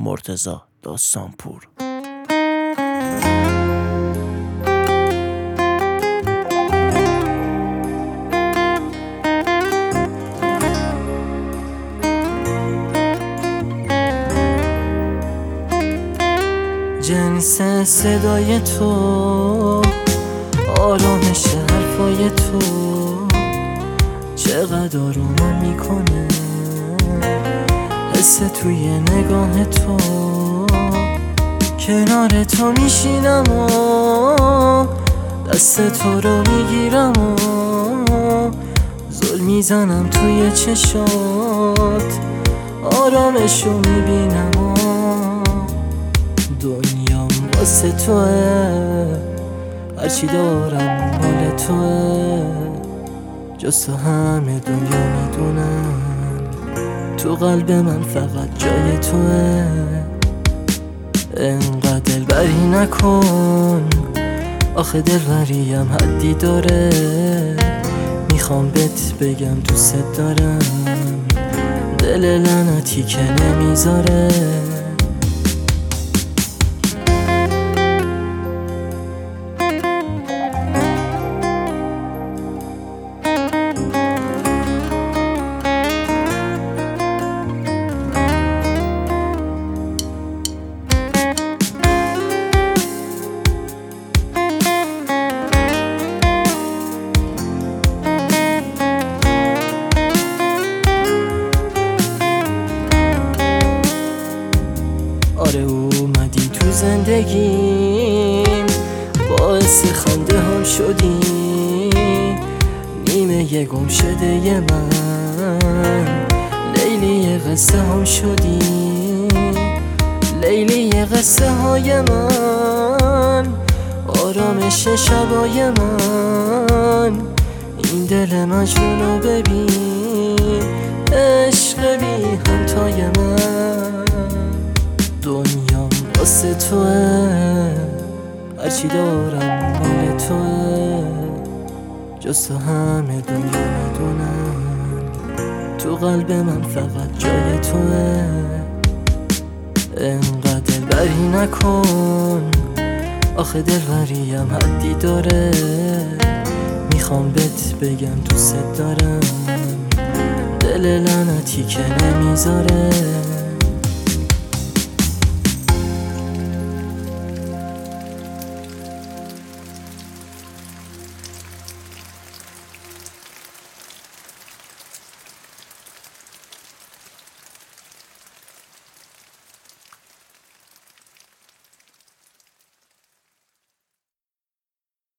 مرتضی داستانپور. جنس صدای تو، آرامش حرفای تو، چقدر آرومم میکنه حس توی نگاه تو. کنار تو میشینم و دست تو رو میگیرم و زل میزنم توی چشات، آرامش رو میبینم و دنیام واسه توه، هرچی دارم مال توه، جز تو همه دنیا میدونن تو قلب من فقط جای توه. انقدر دلبری نکن، آخه دلبریم حدی داره، میخوام بهت بگم دوست دارم، دل لعنتی که نمیذاره. آره اومدی تو زندگیم، باعث خنده هم شدی، نیمه گم شده من، لیلی قصه هم شدی، لیلی قصه های من، آرامش شبای من. این دل مجنون رو ببین، عشق بی همتای من. دنیام واسه توه، هرچی دارم مال توه، جز تو همه دنیا میدونن تو قلب من فقط جای توه. انقدر دلبری نکن، آخه دلبریم حدی داره، میخوام بهت بگم دوست دارم، دل لعنتی که نمیذاره.